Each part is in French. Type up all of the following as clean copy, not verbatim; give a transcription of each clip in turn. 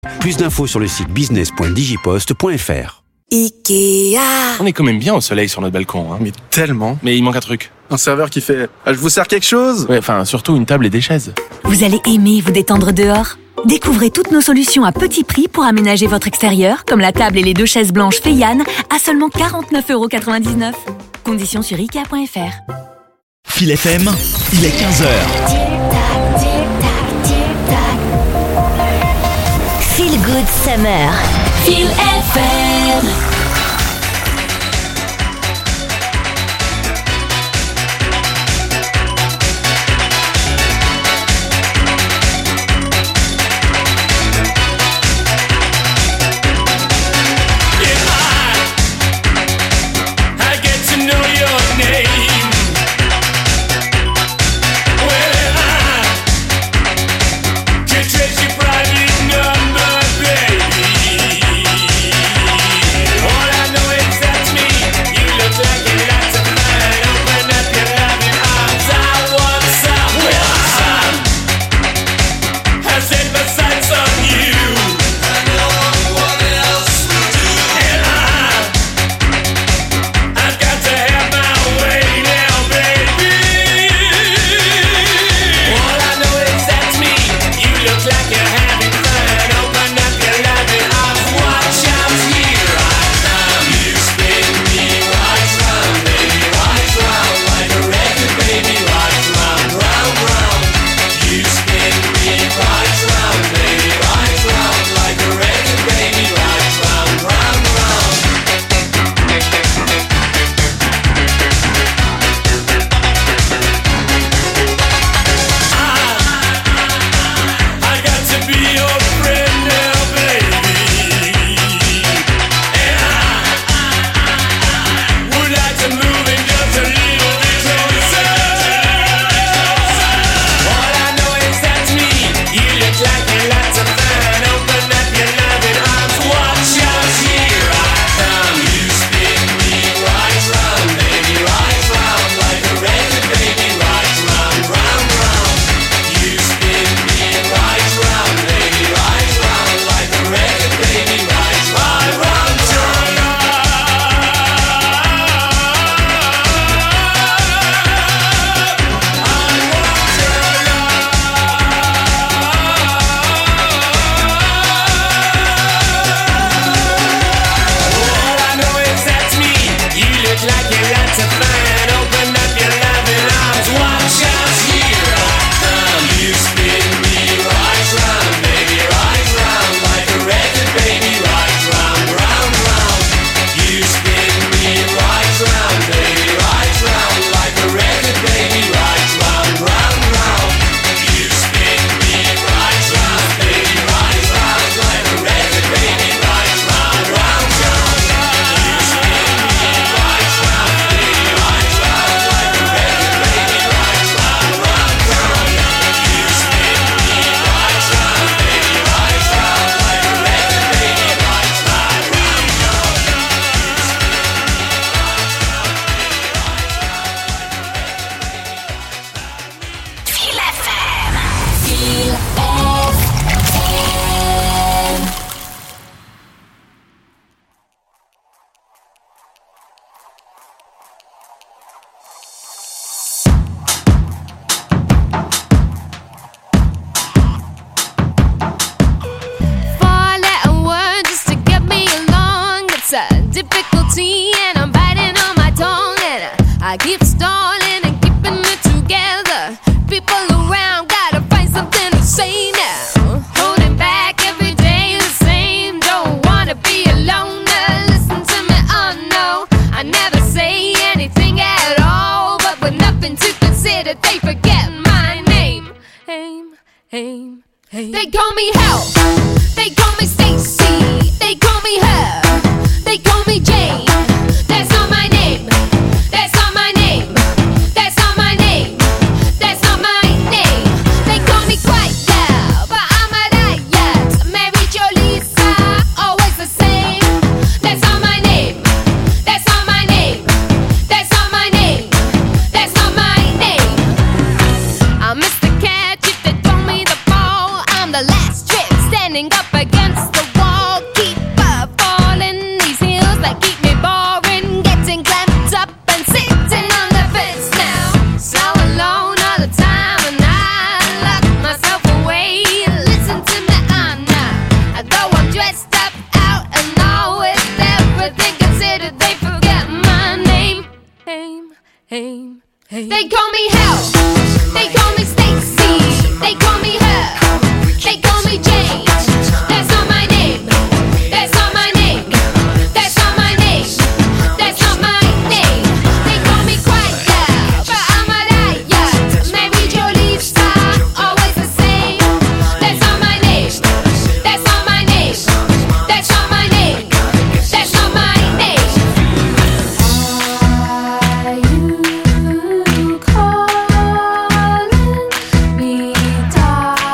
Plus d'infos sur le site business.digipost.fr. Ikea. On est quand même bien au soleil sur notre balcon, hein. Mais tellement. Mais il manque un truc. Un serveur qui fait « Je vous sers quelque chose ?» Ouais, enfin, surtout une table et des chaises. Vous allez aimer vous détendre dehors. Découvrez toutes nos solutions à petit prix pour aménager votre extérieur, comme la table et les 2 chaises blanches Feiane à seulement 49,99 €. Conditions sur Ikea.fr. Fil FM, il est 15h. Feel Good Summer. Fil FM. I keep stalling and keeping it together. People around gotta find something to say now. Holding back every day the same. Don't wanna be alone. Listen to me, oh no. I never say anything at all, but with nothing to consider, they forget my name. Aim. They call me Help. They call me Stacy. They call me Her. They call me Jane. That's not my name. That's not my name. That's not my name. That's not my name. They call me Quiet Girl, but I'm a riot. Mary Jo Lisa, always the same. That's not my name. That's not my name. That's not my name. That's not my name. I'm Mr. Catch if they throw me the ball. I'm the last trick standing against the wall, keep falling. These heels that keep me boring, getting clamped up and sitting on the fence now. So alone all the time, and I lock myself away. Listen to me, I'm not. Though I'm dressed up out and all with everything considered, they forget my name. They call me Hell. They call me Stacy. They call me her. They call me Jane. That's not my name. That's not my name. That's not my name. That's not my name. They call me Quiet, but I'm a liar. Mary Jolie star, always the same. That's not my name. That's not my name. That's not my name. That's not my name. Are you calling me darling?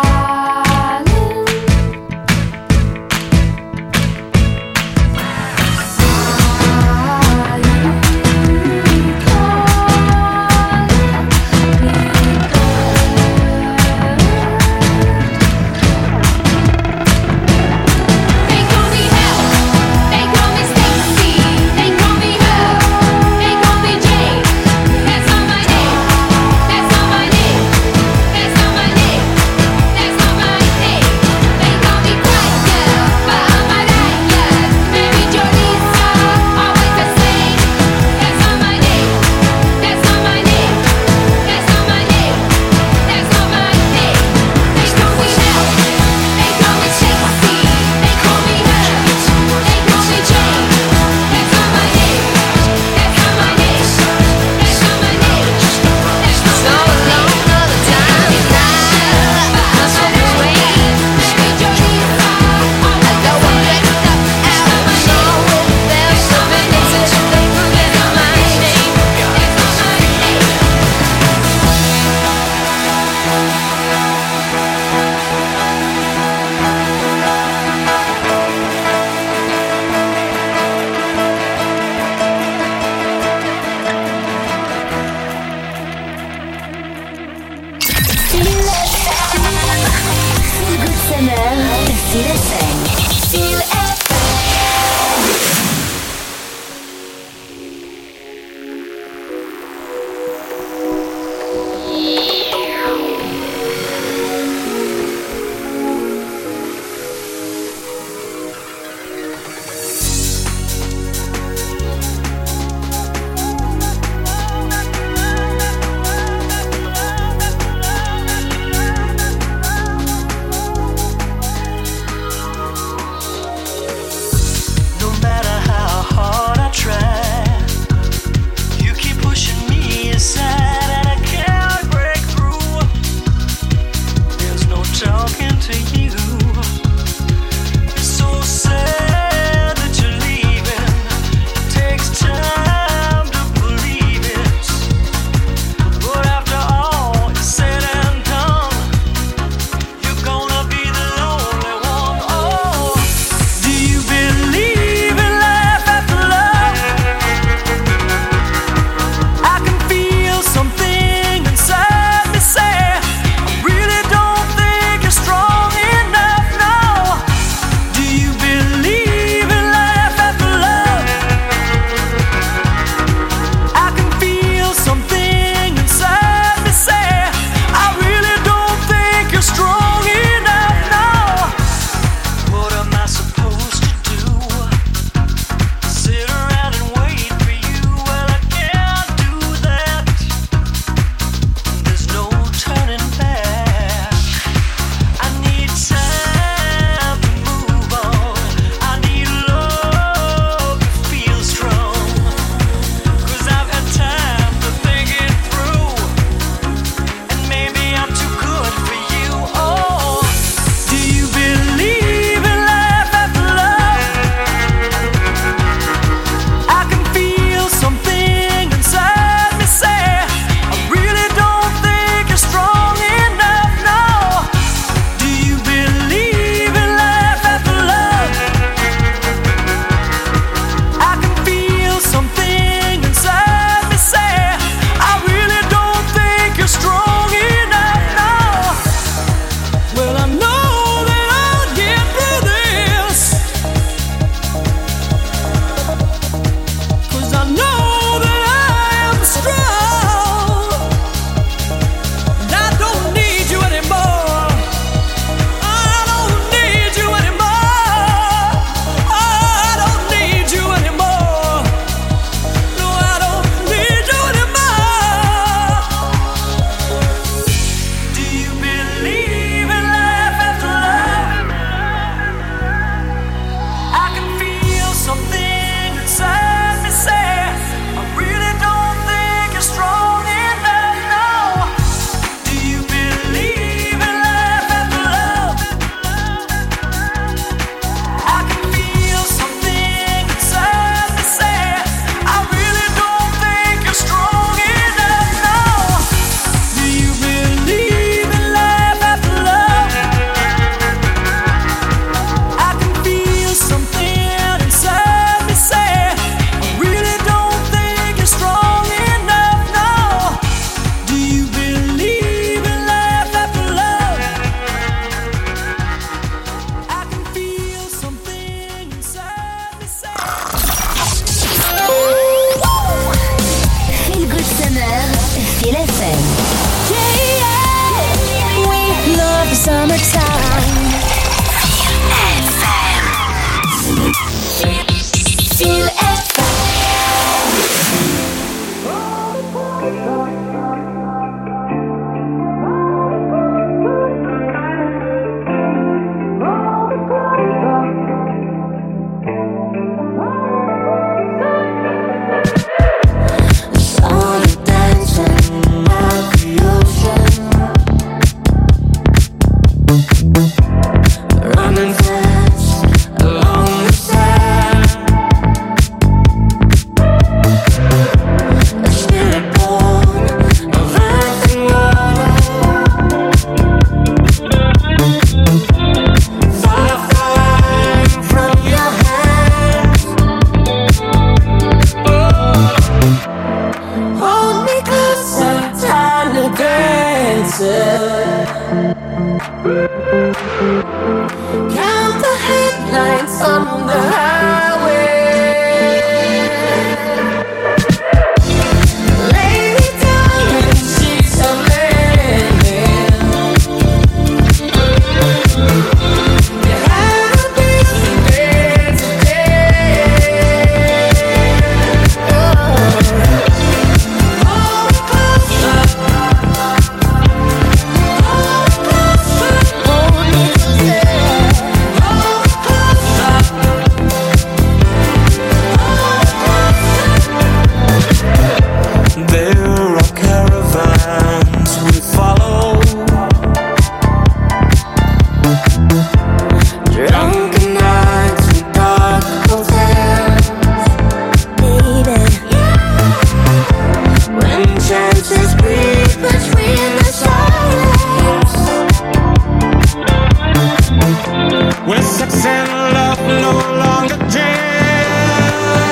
when love no longer dreams.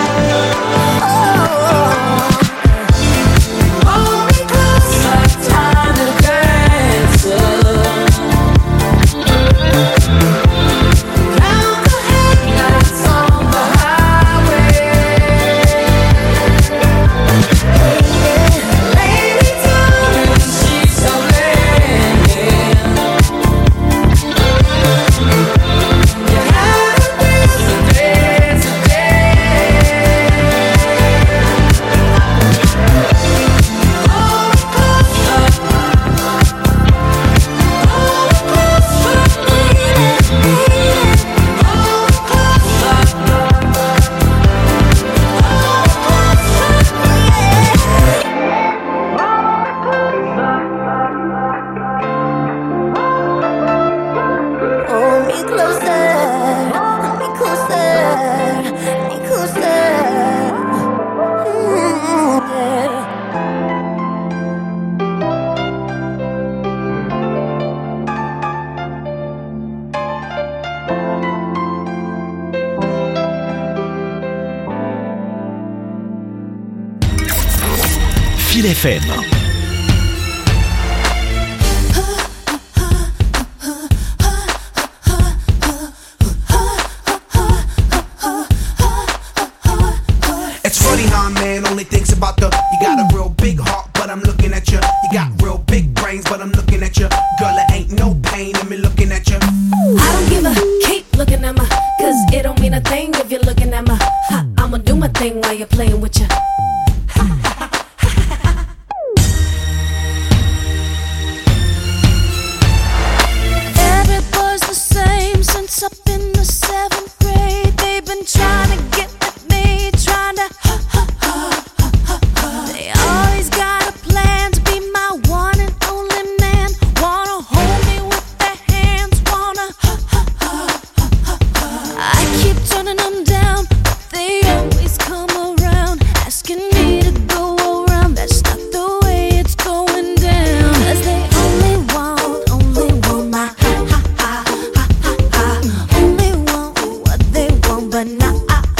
Hold me close, like tiny dancer. Count the headlights on the highway. Lady turning, she's a lady. You had a busy day today. Hold me closer, hold me closer, baby. Hold me closer, hold me closer, hold me closer, hold me closer. Yeah. Fil FM. It's funny how a man only thinks about the. You got a real big heart, but I'm looking at you. You got real big brains, but I'm looking at you. Girl, it ain't no pain in me looking at you. I don't give a keep looking at my, cause it don't mean a thing if you're looking at my. I'ma do my thing while you're playing with ya. Every boy's the same since up in the 7th grade. They've been trying to get with me, trying to. They always got a plan to be my one and only man. Wanna hold me with their hands, wanna. I keep turning them down, but they always come around, asking me to go around. That's not the way it's going down. Cause they only want my only want what they want, but not.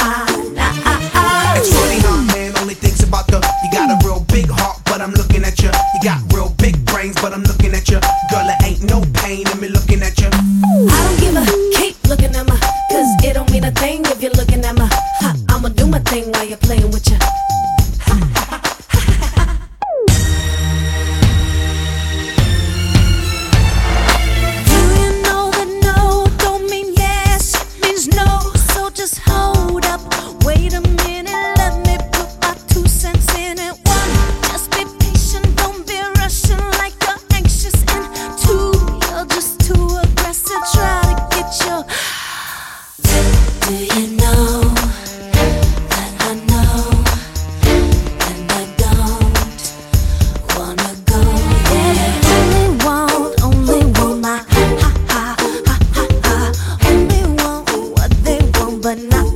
It's funny how a man only thinks about the. You got a real big heart, but I'm looking at you. You got real big brains, but I'm looking at you. Girl, it ain't no pain in me looking at you. I don't give a keep looking at my, cause it don't mean a thing if you're looking at my. I'ma do my thing while you're playing with ya. Do you know that no don't mean yes, it means no. So just hold up, wait a minute, let me put my 2 cents in it. 1, just be patient, don't be rushing like you're anxious. And 2, you're just too aggressive, try to get your. Do you know that I know and I don't wanna go? Yeah, only want my only want what they want, but not.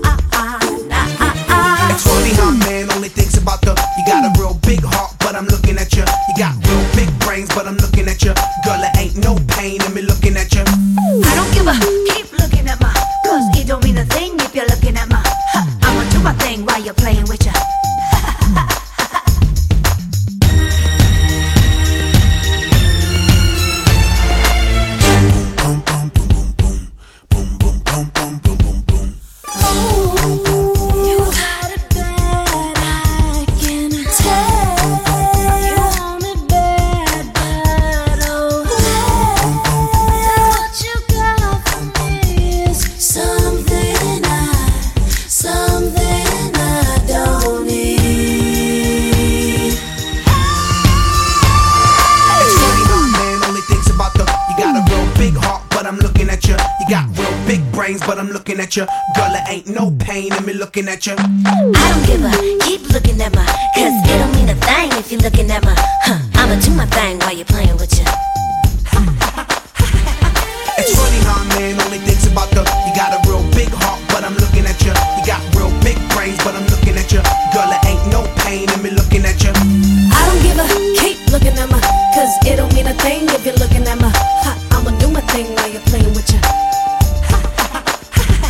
It's funny how a man only thinks about the. You got a real big heart, but I'm looking at you. You got real big brains, but I'm looking at you. Girl, it ain't no pain in me looking at you. I don't give a keep looking at my, cause it don't mean a thing if you're looking at my. I'ma do my thing while you're playing with ya. You got it bad, I can tell. You want it bad, bad, oh. What you got for me is something I don't need. It's funny how a man only thinks about the. You got a real big heart, but I'm looking at you. You got real big brains, but I'm looking at you. Girl, it ain't no pain in me looking at you. I don't give a keep looking at my, cause it don't mean a thing if you're looking at my. I'ma do my thing while you're playing with ya. It's funny how a man only thinks about the. You got a real big heart, but I'm looking at you. You got real big brains, but I'm looking at you. Girl, it ain't no pain in me looking at you. I don't give a keep looking at my, cause it don't mean a thing if you're looking at my. I'ma do my thing while you're playing with ya.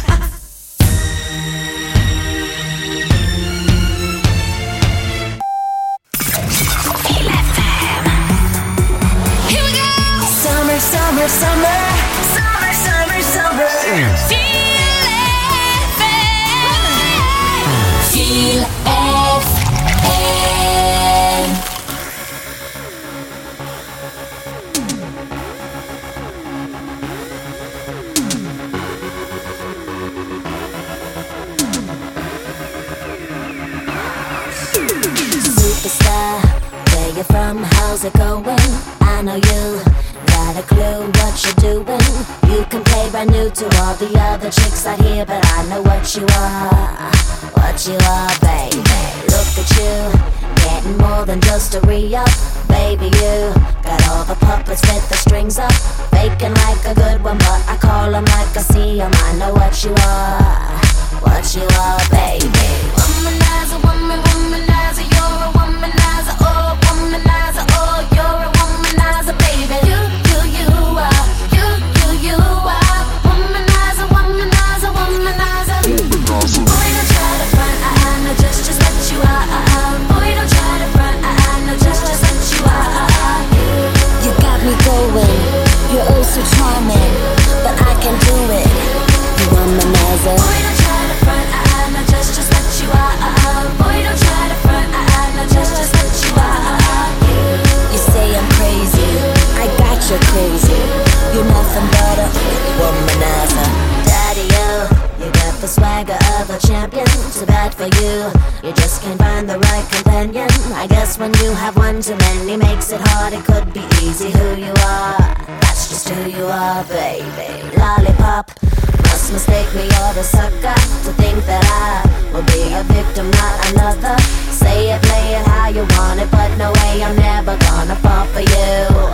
superstar. Where you from? How's it going? I know you got a clue what you're doing. You can play brand new to all the other chicks out here, but I know what you are. What you are, baby. Look at you, getting more than just a re-up. Baby, you got all the puppets with the strings up, faking like a good one, but I call them like I see them. I know what you are. What you are, baby. Womanizer, womanizer, you're a womanizer, oh, womanizer, oh, you're a womanizer, baby. You are, you are, womanizer, womanizer, womanizer. Boy, don't try to front, I know just what you are. Boy, don't try to front, I know just what you are. You got me going, you're oh so charming, but I can do it. You womanizer. Boy, don't try to front, I know just what you are. Boy, don't try to front, I know just what you are. You say I'm crazy, I got you crazy. You're nothing but a womanizer. Daddy, you got the swagger of a champion. Too bad for you, you just can't find the right companion. I guess when you have one too many makes it hard. It could be easy who you are. That's just who you are, baby. Lollipop, must mistake me or the sucker to think that I will be a victim, not another. Say it, play it how you want it, but no way, I'm never gonna fall for you.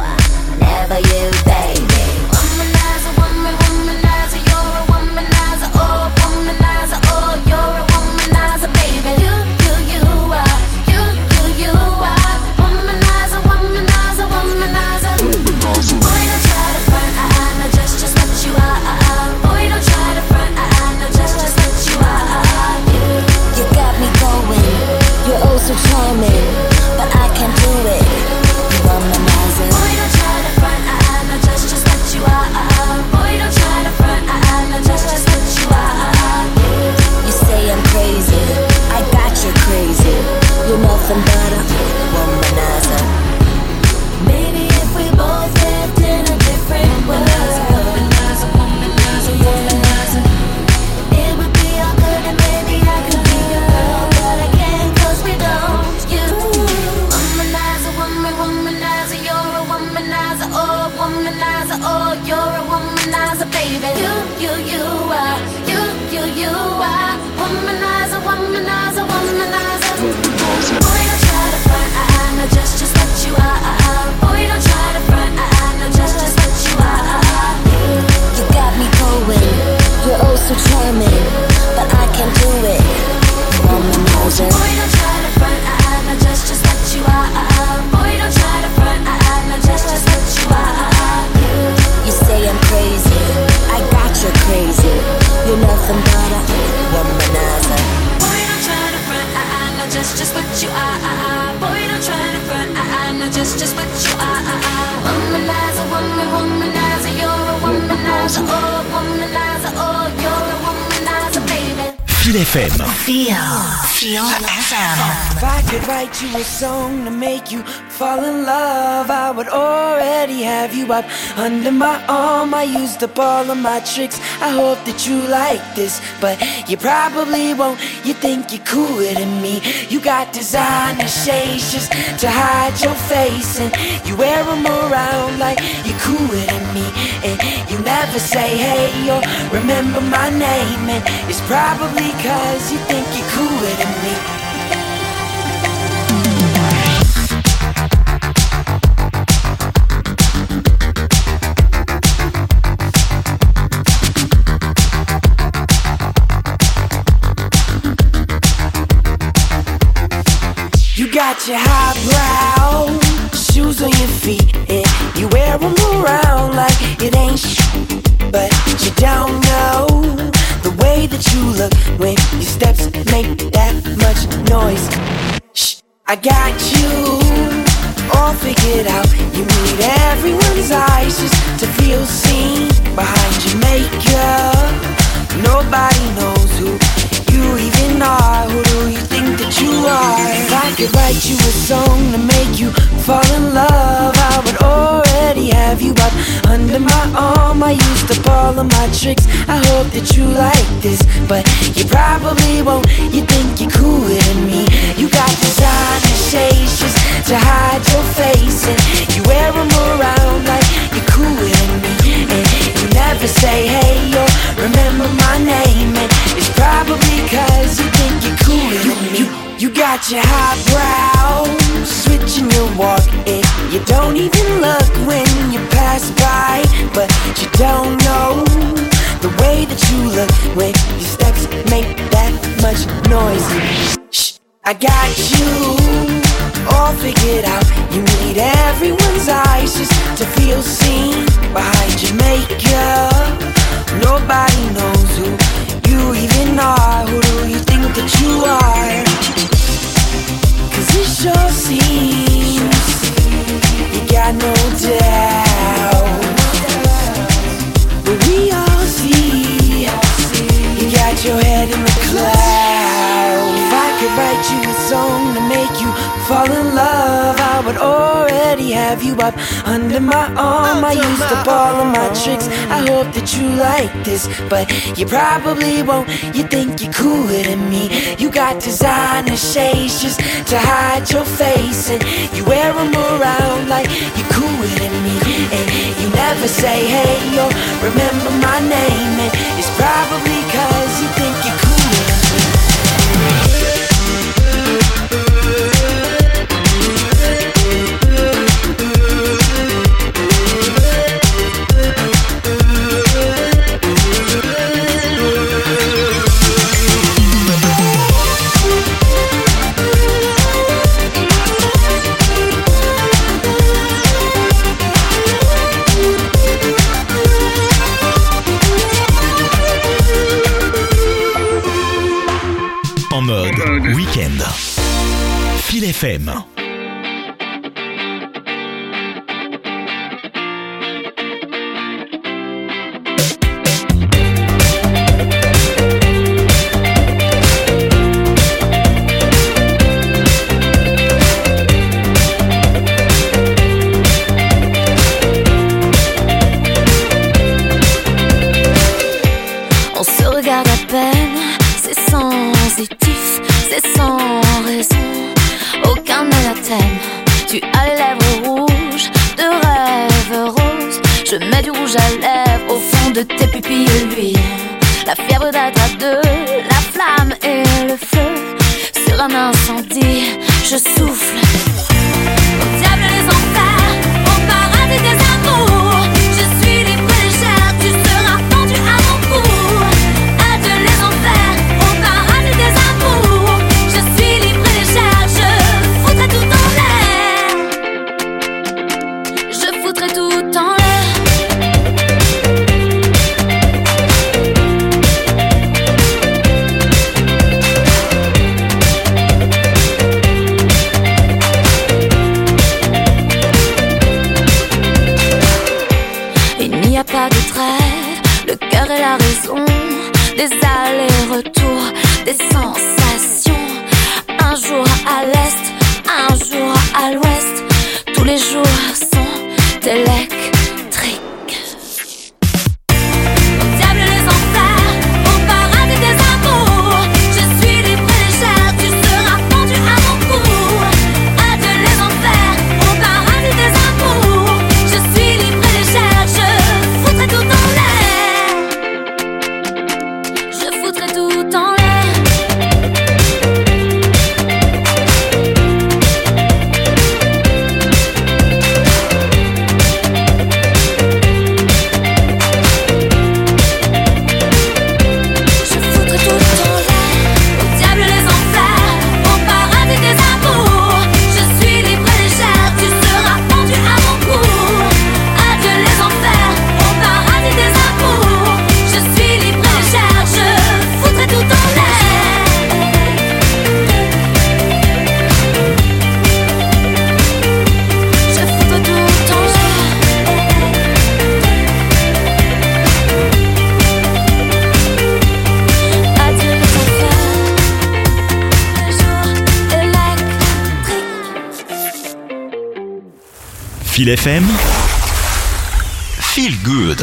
Never you, baby. Womanizer, womanizer, you're a womanizer, oh, womanizer, oh, you're a womanizer, baby. You are, you are, womanizer, womanizer, womanizer. Boy, don't try to front, I know just what you are. Boy, don't try to front, I know just what you are. You got me going, you're oh so charming, but I can't do it. You womanizer. Boy, don't try to front, I know just what you are. Boy, don't try to front, I know just what you are. You say I'm crazy, I got you crazy. You're nothing but a womanizer. Maybe if we both lived in a different world, womanizer, womanizer, womanizer, it would be all good and maybe I could be your girl, but I can't 'cause we don't. You womanizer, womanizer, you're a womanizer, oh, womanizer, oh, you're a womanizer, baby. You are, you are, womanizer, womanizer, womanizer. Boy, don't try to front, I know just what you are. Boy, don't try to front, I know just what you are. You got me going, you're oh so charming, but I can't do it. Womanizer. Boy, don't try to front, I know just what you are. Boy, don't try to front, I know just what you are. You say I'm crazy, I got you crazy. You're nothing but a womanizer. Boy, don't try to front, I know just what you are. Boy, don't try to front, I know just what you are. Womanizer, womanizer, you're a womanizer, oh, womanizer, oh, you're a womanizer, baby. Feel FM. Feel FM. If I could write you a song to make you fall in love, I would already have you up under my arm. I used up all of my tricks, I hope that you like this, but you probably won't. You think you're cooler than me. You got designer shades just to hide your face, and you wear them around like you're cooler than me. And you never say hey or remember my name, and it's probably 'cause you think you're cooler than me. You got your highbrow shoes on your feet, and you wear them around like it ain't but you don't know the way that you look when your steps make that much noise. Shh, I got you all figured out. You need everyone's eyes just to feel seen behind your makeup. Nobody knows who you even are. Who do you think that you are? If I could write you a song to make you fall in love, I would already have you up under my arm. I used up all of my tricks, I hope that you like this, but you probably won't. You think you're cooler than me. You got designer shades say hey or remember my name, and it's probably cause you think you're cooler than me. You got your highbrow, switching your walk, and you don't even look when you pass by. But you don't know the way that you look when your steps make that much noise. Shh, I got you all figured out. You need everyone's eyes just to feel seen. Behind your makeup, nobody knows who you even are. Who do you think that you are? Cause it sure seems you got no doubt. But we all see you got your head in the clouds. If I could write you a song to make you fall in love, I would already have you up under my arm. I used up all of my tricks, I hope that you like this, but you probably won't. You think you're cooler than me. You got designer shades just to hide your face, and you wear them around like you're cooler than me. And you never say hey or remember my name, and it's probably cause you think you're cooler than me. En mode week-end. Fil FM. On se regarde à peine, c'est sensitif, c'est sans raison. Aucun anathème, tu as les lèvres rouges, de rêves roses. Je mets du rouge à lèvres au fond de tes pupilles, lui. La fièvre date à deux, la flamme et le feu. Sur un incendie, je souffle. Au diable les enfers, au paradis des amours. Je suis libre et légère, tu seras pendu à mon cou. Adieu les enfers, au paradis des amours. Je suis libre et légère, je foutrai tout en l'air. Je foutrai tout en l'air. Il n'y a pas de trêve, le cœur et la raison. Des allers-retours, des sensations. Un jour à l'est, un jour à l'ouest. Tous les jours sont électriques. Au diable les enfers, au paradis des amours. Je suis libre et légère, tu seras pendu à mon cou. Adieu les enfers, au paradis des amours. Je suis libre et légère, je foutrai tout en l'air. Je foutrai tout en l'air. Je foutrai tout en l'air. Au diable les enfers, au paradis des amours. Je suis libre et légère, tu seras pendu à mon cou. Adieu les enfers, au paradis des amours. Je suis libre et légère, je foutrai tout en l'air. Je foutrai tout en l'air. Adieu les enfers, les jours électriques. Fil FM. Feel good.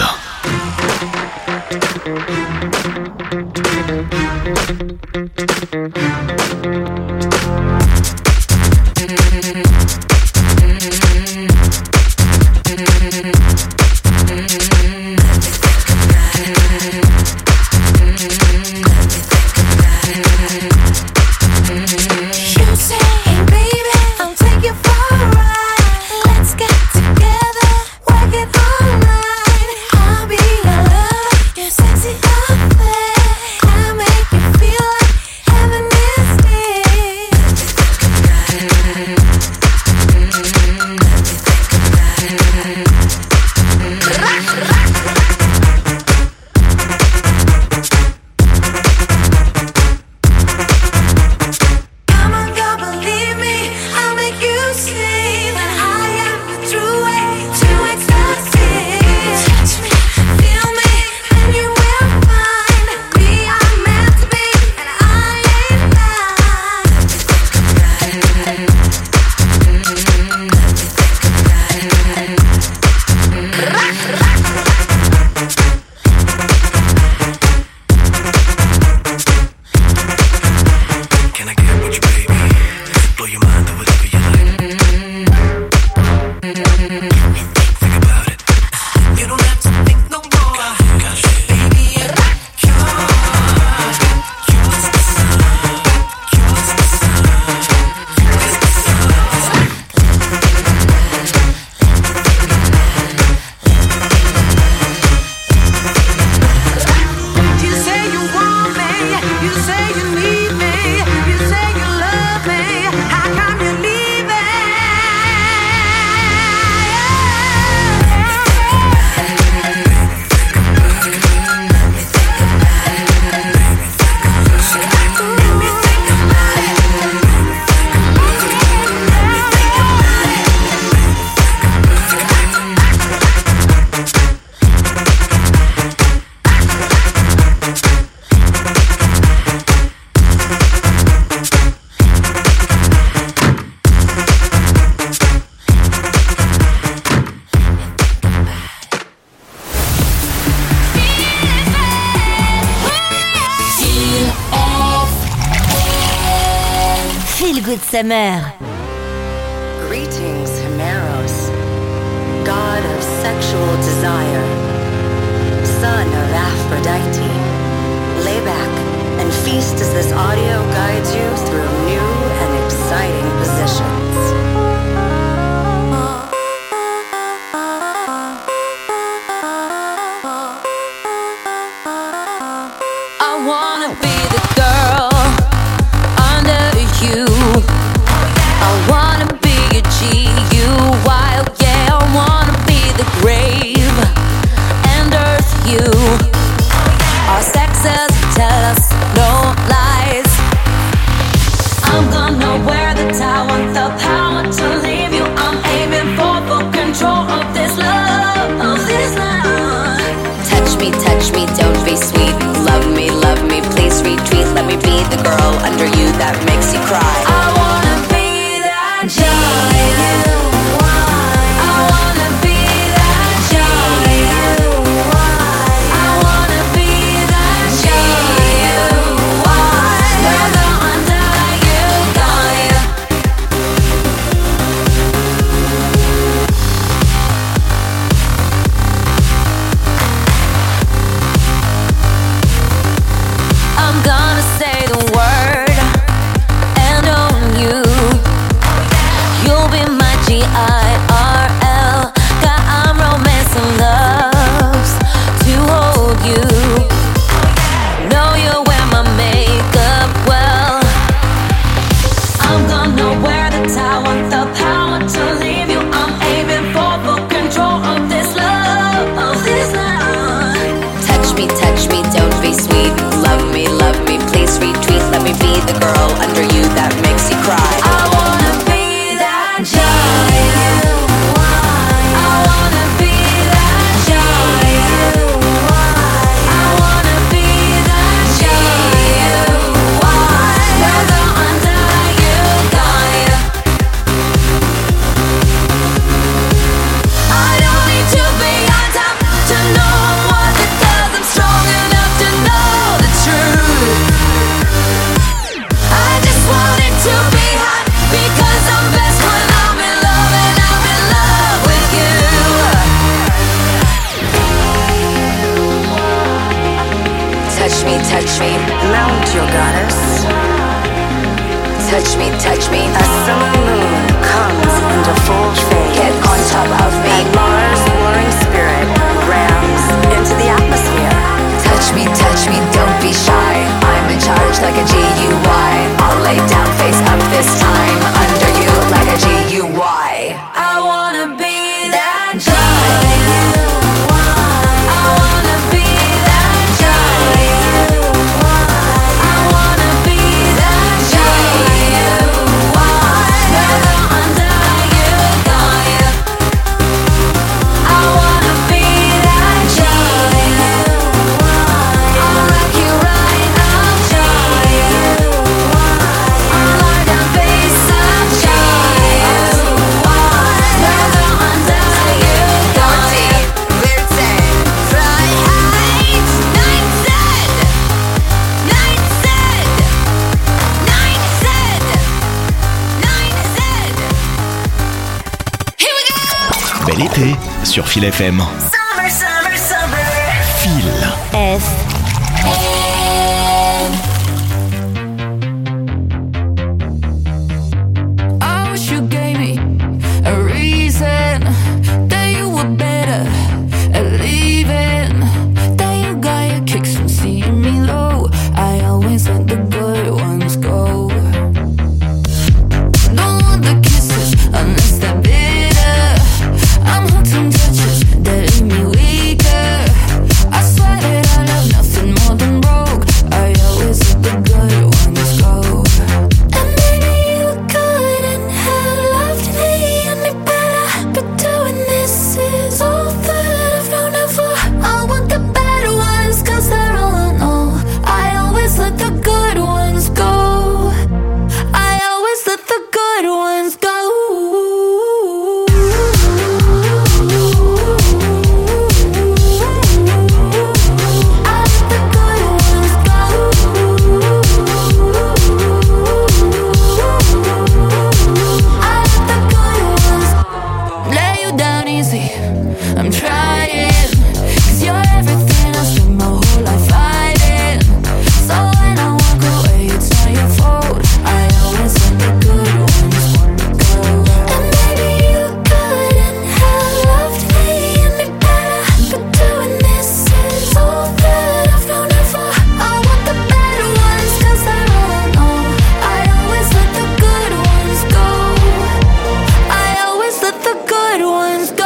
Good Summer. Greetings, Himeros, god of sexual desire, son of Aphrodite. Lay back and feast as this audio guides you through new and exciting positions. I wanna be the girl under you. I wanna be a G-U-Y, yeah. I wanna be the grave and earth you. Our sexes tell us no lies. I'm gonna wear the tower, the power to leave you. I'm aiming for full control of this love, of this love. Touch me, don't be sweet. Love me, please retreat. Let me be the girl under you that makes you cry. I wanna be that G-U-Y. I wanna be that G-U-Y. I wanna be that G-U-Y. Whether under you, got you. I'm gonna say the word and own you. You'll be my G-I-R-L. God, I'm romance and loves to hold you. Know you wear my makeup well. I'm gonna wear the tower, the power to leave you. I'm aiming for full control of this love, of this love. Touch me, don't be sweet. Love me, please retreat. Let me be the girl under you that makes you cry. I wanna be that G-U-Y. I wanna be that G-U-Y. I wanna be that G-U-Y. Whether under you, got you. I don't need to be on top to know what it does. I'm strong enough to know the truth. I just touch me, mount your goddess. Touch me, touch me. A summer moon comes into full phase. Get on top of me. And Mars' warring spirit rams into the atmosphere. Touch me, don't be shy. I'm in charge like a GUI. I'll lay down face up this time. Under you like a GUI. I wanna be that GUI. Bel été sur Fil FM. Summer, summer, summer. Fil F. I wish you gave me a reason that you were better at leaving. That you got your kicks from seeing me low. I always let the good ones go. Don't want the kisses unless they're bitter. I'm hooked on touches that leave me weaker. I swear that I love nothing more than broke. I always let the good ones go. And maybe you couldn't have loved me any better, but doing this is all that I've known it for. I want the bad ones 'cause they're all I know. I always let the good ones go. I always let the good ones go. Lay you down easy, I'm trying. 'Cause you're everything I spend my whole life fighting. So when I walk away, it's not your fault. I always let the good ones go. And maybe you couldn't have loved me any better, but doing this is all that I've known it for. I want the bad ones 'cause they're all I know. I always let the good ones go. I always let the good ones go.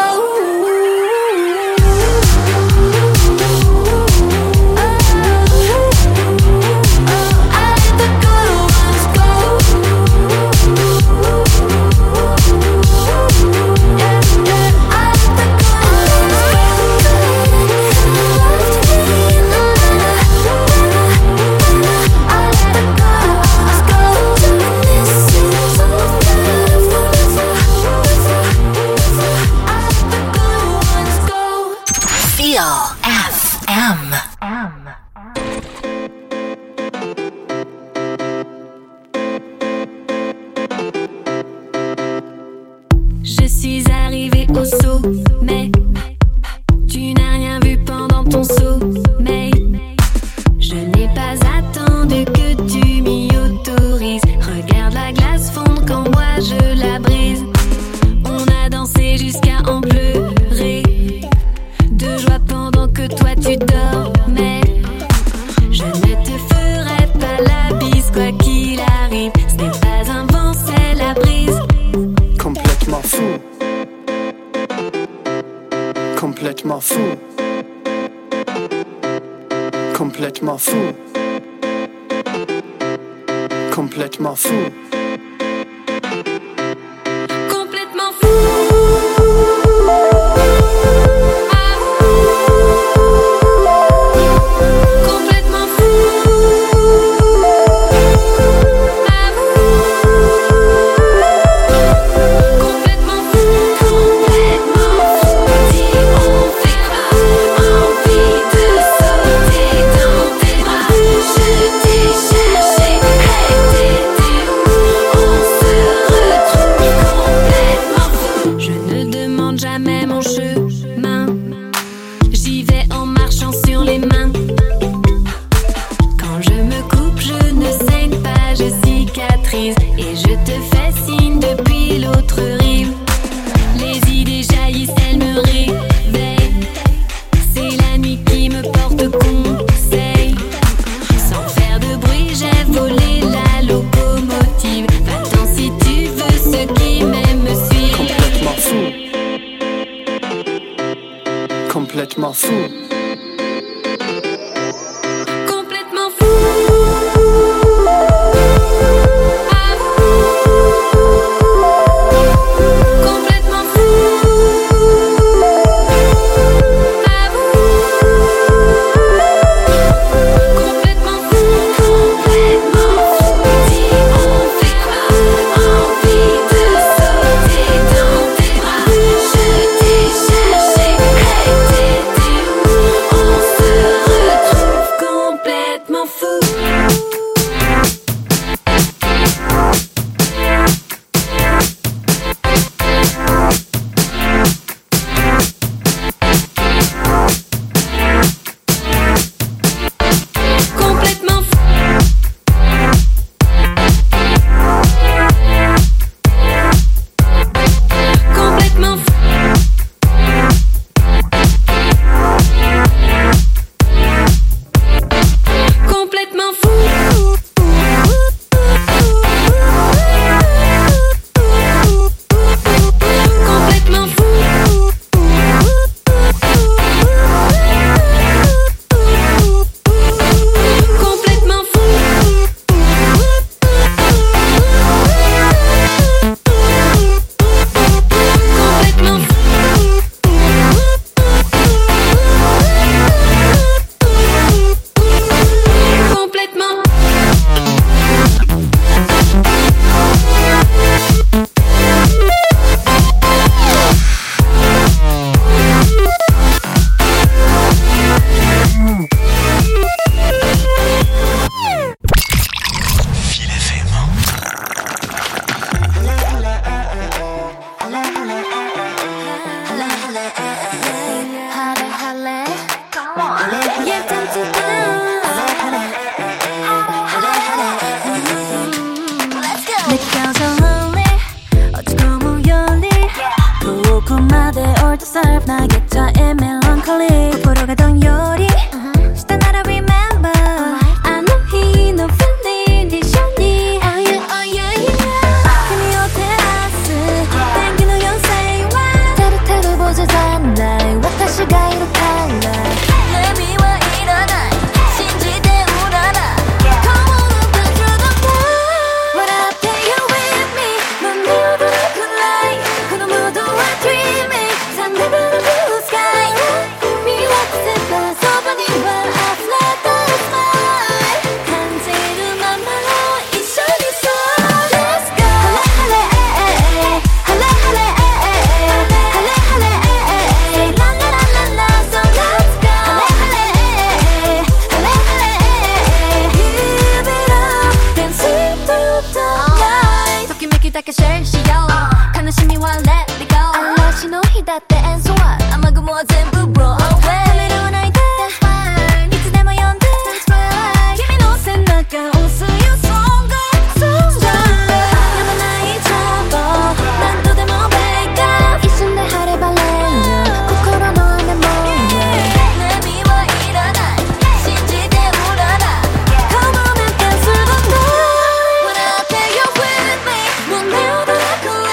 Feel FM. Je suis arrivée au sommet. Tu n'as rien vu pendant ton sommeil. Je n'ai pas attendu que tu m'y autorises. Regarde la glace fondre quand moi je la brise. On a dansé jusqu'à en pleurer. De joie pendant que toi tu dormais. Je ne te ferai pas la bise quoi qu'il arrive. Ce n'est pas un vent, c'est la brise. Complètement fou. Complètement fou. Complètement fou. Complètement fou. Complètement fou. Complètement fou. Complètement fou. Complètement fou. Dis on fait pas envie de sauter dans tes bras. Je t'ai cherché, hey t'étais où? crise et je te fais signe depuis l'autre rive. Les idées jaillissent, elles me réveillent. C'est la nuit qui me porte conseil. Sans faire de bruit, j'ai volé la locomotive. Va-t'en si tu veux, ceux qui m'aiment suivent. Complètement fou. Complètement fou. Complètement fou. Complètement fou. Complètement fou. Complètement fou. Dis on fait quoi? Envie de sauter dans tes bras. Je t'ai cherché, hey, t'étais où? On se retrouve complètement fou. Complètement fou. Complètement fou. Complètement fou. Complètement fou. Complètement fou. Complètement fou. Complètement. 느껴져 lonely 어쩌고 무열리 고구마대 all the surf 나겠자 in melancholy 보러 가던 요리 Still not remember I know he no feeling this shiny Oh yeah oh yeah yeah君を照らす電気の妖精はタルタル坊主残来私がいるから悩みはいらない信じてうらら Come on up and through the night What up there you with me 넌 내 어두운 moonlight 그 너무도 I'm dreaming 상대방은 blue sky 미워서 서방이와 I fly the smile 간지는 맘마로 이셔니서 Let's go 할래 할래 할래 할래 할래 할래 라라라라라 So let's go 할래 할래 할래 할래 Give it up dancing through the night ときめきだけシェアしよう悲しみは let it go 嵐の日だって演奏は雨雲は全部 blow away ためらわないで That's fine いつでも呼んで That's right 君の背中押すよ stronger stronger やまない trouble 何度でも wake up 一瞬で晴れ晴れる心の雨も悩みはいらない信じてうらら Come on and dance through the night What up there you're with me 넌 내 어두운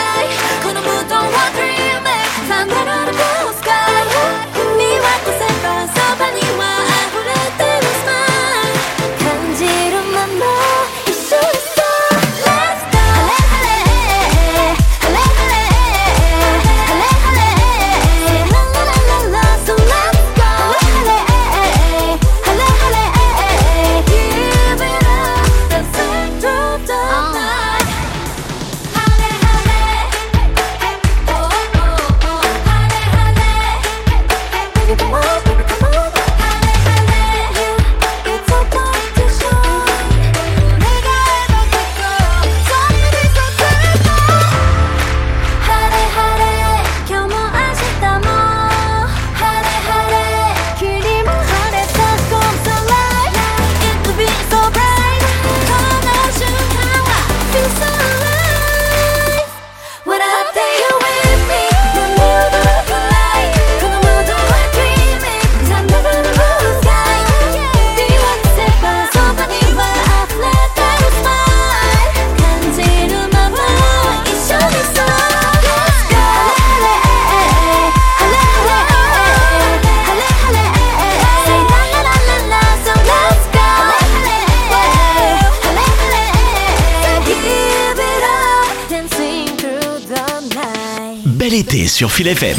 Bel été sur Fil FM.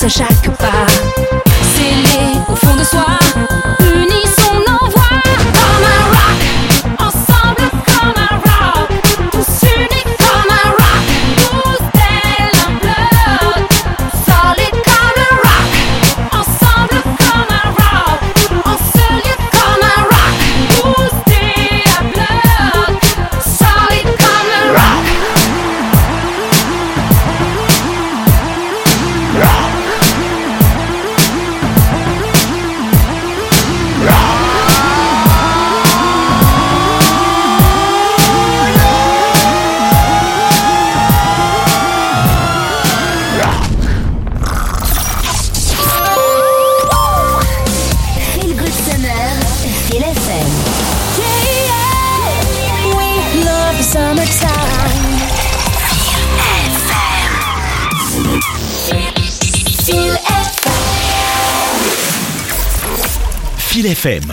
à chaque pas. Scellés au fond de soi, unissons nos voix. Comme un rock, ensemble comme un rock, tous unis comme un rock, tous tel un bloc, solide comme un rock, ensemble comme un rock, en ce lieu comme un rock, tous des à bloc, solide comme un rock. Feel Good Summer, Feel FM. We love the summertime. Feel FM. Feel FM.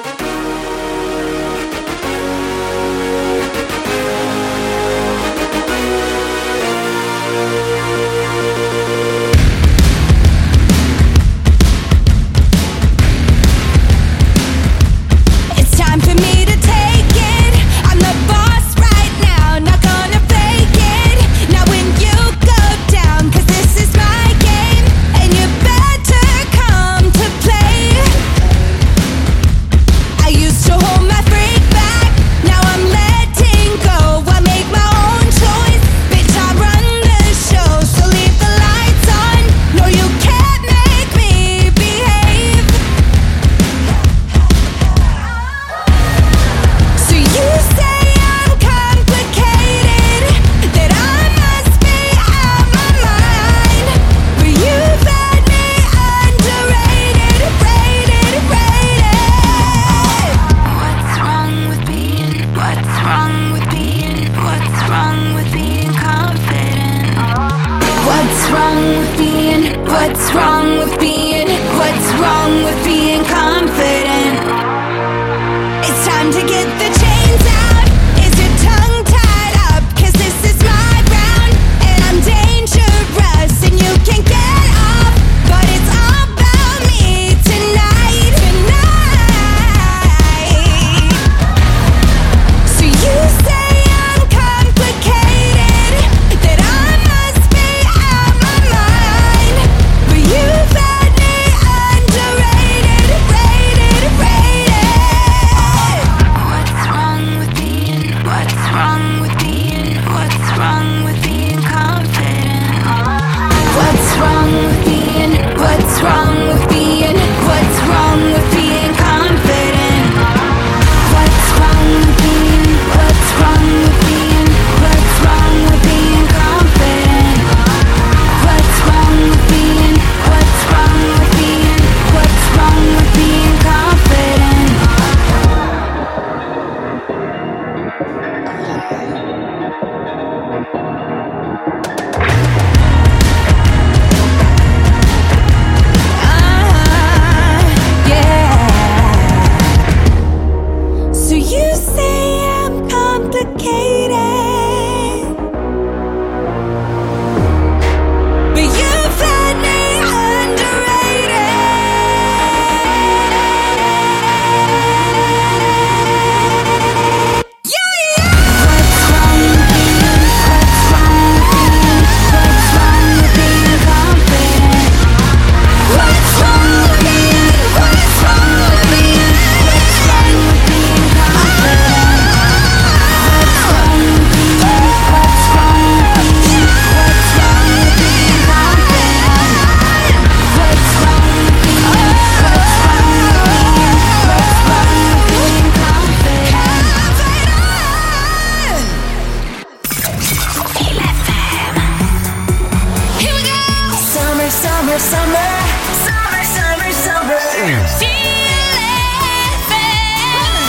It's time for me to take it. I'm the boss right now, not gonna fake it. Now when you go down, 'cause this is my game, and you better come to play. I used to hold my freak back, now I'm letting go. I make my own choice, bitch, I run the show, so leave the lights on. No, you can't make me behave. So you say I'm complicated, that I must be out my mind, but you've had me underrated, rated. What's wrong with being confident? What's wrong with being confident? It's time to get the chains out. Is your tongue tied up? 'Cause this is my round, and I'm dangerous, and you can get off. But it's all about me tonight. So you say I'm complicated, that I must be out my mind, but you've had me underrated, rated. What's wrong with being confident? What's wrong with being confident? What's wrong with being confident? What's wrong with being confident? What's wrong with being confident? What's wrong with being confident? So you say I'm complicated, but you've had me underrated. What's wrong with being confident? What's wrong with being confident? Here we go! Summer.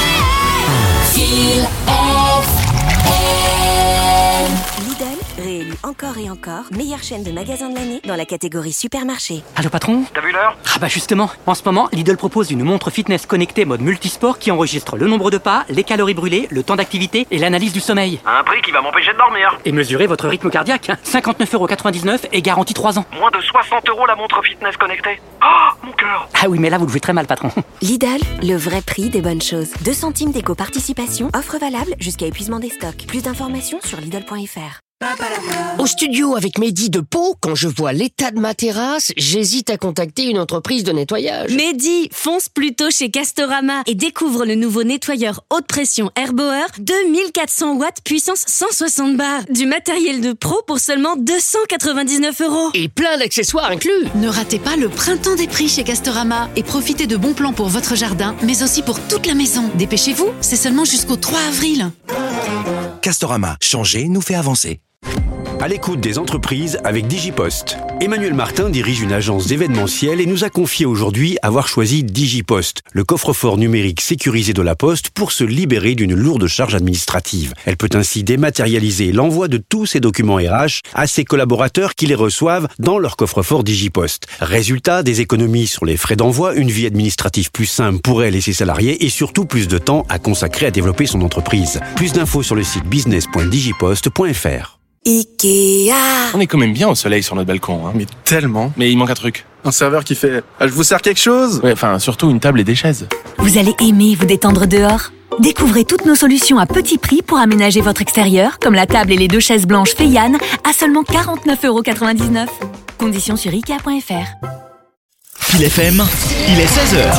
Feel FM. Lidl réélu encore et encore meilleure chaîne de magasins de l'année dans la catégorie supermarché. Allô patron ? T'as vu l'heure ? Ah bah justement, en ce moment, Lidl propose une montre fitness connectée mode multisport qui enregistre le nombre de pas, les calories brûlées, le temps d'activité et l'analyse du sommeil. À un prix qui va m'empêcher de dormir. Et mesurer votre rythme cardiaque. 59,99€ et garantie 3 ans. Moins de 60€ la montre fitness connectée. Oh, mon cœur. Ah oui, mais là vous le jouez très mal patron. Lidl, le vrai prix des bonnes choses. 2 centimes d'éco-participation, offre valable jusqu'à épuisement des stocks. Plus d'informations sur Lidl.fr. Au studio avec Mehdi de Pau, quand je vois l'état de ma terrasse, j'hésite à contacter une entreprise de nettoyage. Mehdi, fonce plutôt chez Castorama et découvre le nouveau nettoyeur haute pression Herboer 2400 watts puissance 160 bars. Du matériel de pro pour seulement 299€. Et plein d'accessoires inclus. Ne ratez pas le printemps des prix chez Castorama et profitez de bons plans pour votre jardin, mais aussi pour toute la maison. Dépêchez-vous, c'est seulement jusqu'au 3 avril. Castorama, changer nous fait avancer. À l'écoute des entreprises avec Digipost. Emmanuel Martin dirige une agence d'événementiel et nous a confié aujourd'hui avoir choisi Digipost, le coffre-fort numérique sécurisé de la Poste pour se libérer d'une lourde charge administrative. Elle peut ainsi dématérialiser l'envoi de tous ses documents RH à ses collaborateurs qui les reçoivent dans leur coffre-fort Digipost. Résultat, des économies sur les frais d'envoi, une vie administrative plus simple pour elle et ses salariés et surtout plus de temps à consacrer à développer son entreprise. Plus d'infos sur le site business.digipost.fr. Ikea. On est quand même bien au soleil sur notre balcon, hein. Mais tellement. Mais il manque un truc. Un serveur qui fait « Je vous sers quelque chose ?» Ouais, enfin, surtout une table et des chaises. Vous allez aimer vous détendre dehors. Découvrez toutes nos solutions à petit prix pour aménager votre extérieur, comme la table et les 2 chaises blanches Feyan à seulement 49,99€. Conditions sur Ikea.fr. Fil FM, il est 16h.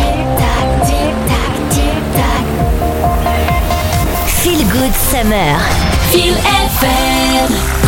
Feel Good Summer. Feel FM.